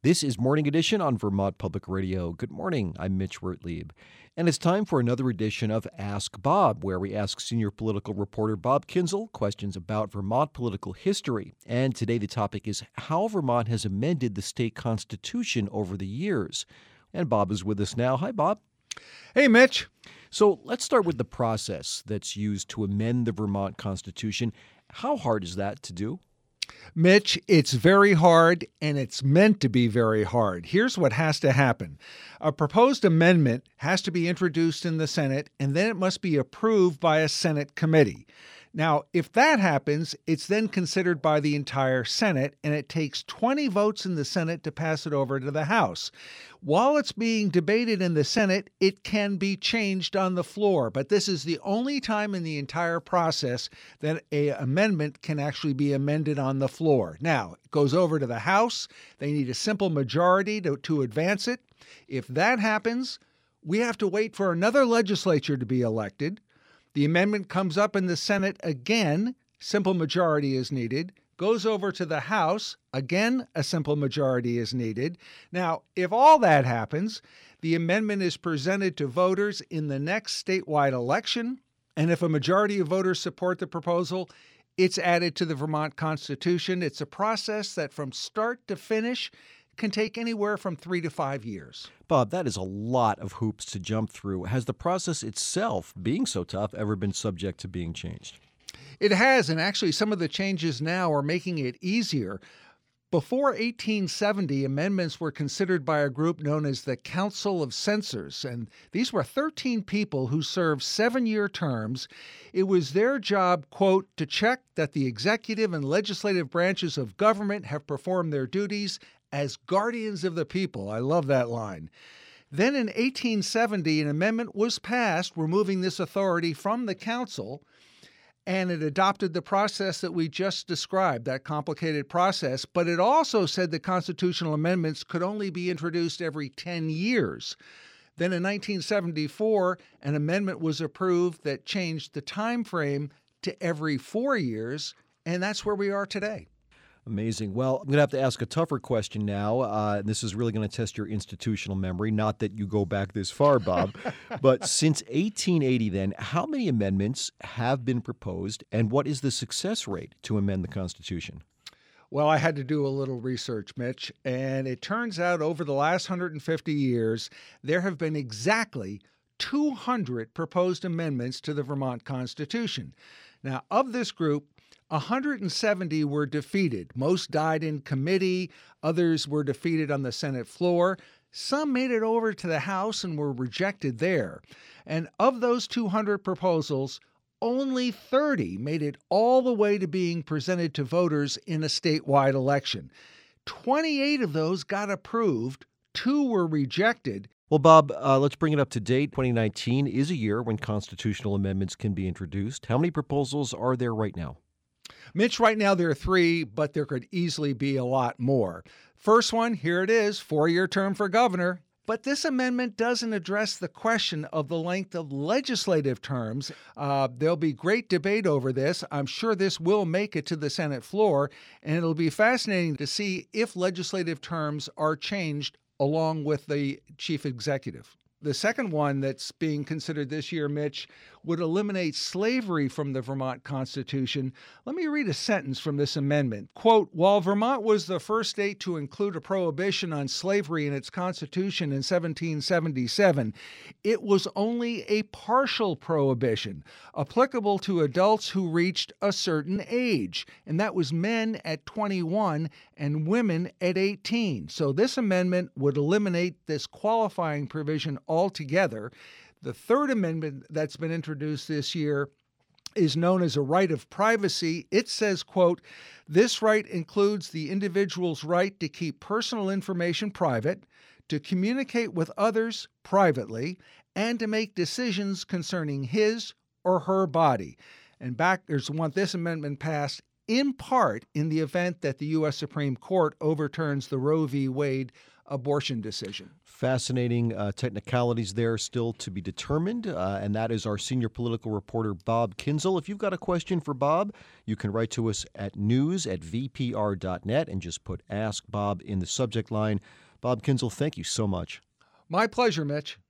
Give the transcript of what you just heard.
This is Morning Edition on Vermont Public Radio. Good morning. I'm Mitch Wertlieb. And it's time for another edition of Ask Bob, where we ask senior political reporter Bob Kinzel questions about Vermont political history. And today the topic is how Vermont has amended the state constitution over the years. And Bob is with us now. Hi, Bob. Hey, Mitch. So let's start with the process that's used to amend the Vermont Constitution. How hard is that to do? Mitch, it's very hard, and it's meant to be very hard. Here's what has to happen. A proposed amendment has to be introduced in the Senate, and then it must be approved by a Senate committee. Now, if that happens, it's then considered by the entire Senate, and it takes 20 votes in the Senate to pass it over to the House. While it's being debated in the Senate, it can be changed on the floor, but this is the only time in the entire process that an amendment can actually be amended on the floor. Now, it goes over to the House. They need a simple majority to advance it. If that happens, we have to wait for another legislature to be elected. The amendment comes up in the Senate again, simple majority is needed, goes over to the House, again, a simple majority is needed. Now, if all that happens, the amendment is presented to voters in the next statewide election, and if a majority of voters support the proposal, it's added to the Vermont Constitution. It's a process that from start to finish can take anywhere from 3 to 5 years. Bob, that is a lot of hoops to jump through. Has the process itself, being so tough, ever been subject to being changed? It has, and actually some of the changes now are making it easier. Before 1870, amendments were considered by a group known as the Council of Censors, and these were 13 people who served 7-year terms. It was their job, quote, to check that the executive and legislative branches of government have performed their duties as guardians of the people. I love that line. Then in 1870, an amendment was passed removing this authority from the council, and it adopted the process that we just described, that complicated process. But it also said that constitutional amendments could only be introduced every 10 years. Then in 1974, an amendment was approved that changed the time frame to every 4 years, and that's where we are today. Amazing. Well, I'm going to have to ask a tougher question now. This is really going to test your institutional memory. Not that you go back this far, Bob. But since 1880, then, how many amendments have been proposed, and what is the success rate to amend the Constitution? Well, I had to do a little research, Mitch, and it turns out over the last 150 years, there have been exactly 200 proposed amendments to the Vermont Constitution. Now, of this group, 170 were defeated. Most died in committee. Others were defeated on the Senate floor. Some made it over to the House and were rejected there. And of those 200 proposals, only 30 made it all the way to being presented to voters in a statewide election. 28 of those got approved. 2 were rejected. Well, Bob, let's bring it up to date. 2019 is a year when constitutional amendments can be introduced. How many proposals are there right now? Mitch, right now there are 3, but there could easily be a lot more. First one, here it is, 4-year term for governor. But this amendment doesn't address the question of the length of legislative terms. There'll be great debate over this. I'm sure this will make it to the Senate floor, and it'll be fascinating to see if legislative terms are changed along with the chief executive. The second one that's being considered this year, Mitch, would eliminate slavery from the Vermont Constitution. Let me read a sentence from this amendment. Quote, while Vermont was the first state to include a prohibition on slavery in its constitution in 1777, it was only a partial prohibition applicable to adults who reached a certain age, and that was men at 21 and women at 18. So this amendment would eliminate this qualifying provision altogether. The third amendment that's been introduced this year is known as a right of privacy. It says, quote, this right includes the individual's right to keep personal information private, to communicate with others privately, and to make decisions concerning his or her body. And backers want this amendment passed in part in the event that the U.S. Supreme Court overturns the Roe v. Wade abortion decision. Fascinating technicalities there still to be determined, and that is our senior political reporter, Bob Kinzel. If you've got a question for Bob, you can write to us at news@vpr.net and just put Ask Bob in the subject line. Bob Kinzel, thank you so much. My pleasure, Mitch.